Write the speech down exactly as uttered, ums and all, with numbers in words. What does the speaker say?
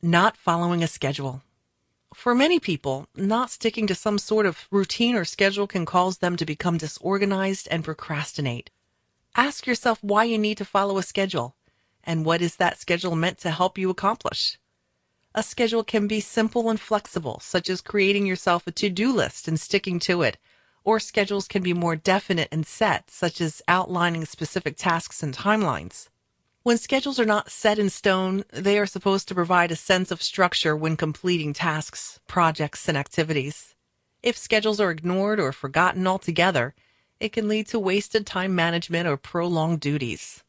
Not following a schedule. For many people, not sticking to some sort of routine or schedule can cause them to become disorganized and procrastinate. Ask yourself why you need to follow a schedule, and what is that schedule meant to help you accomplish? A schedule can be simple and flexible, such as creating yourself a to-do list and sticking to it, or schedules can be more definite and set, such as outlining specific tasks and timelines. When schedules are not set in stone, they are supposed to provide a sense of structure when completing tasks, projects, and activities. If schedules are ignored or forgotten altogether, it can lead to wasted time management or prolonged duties.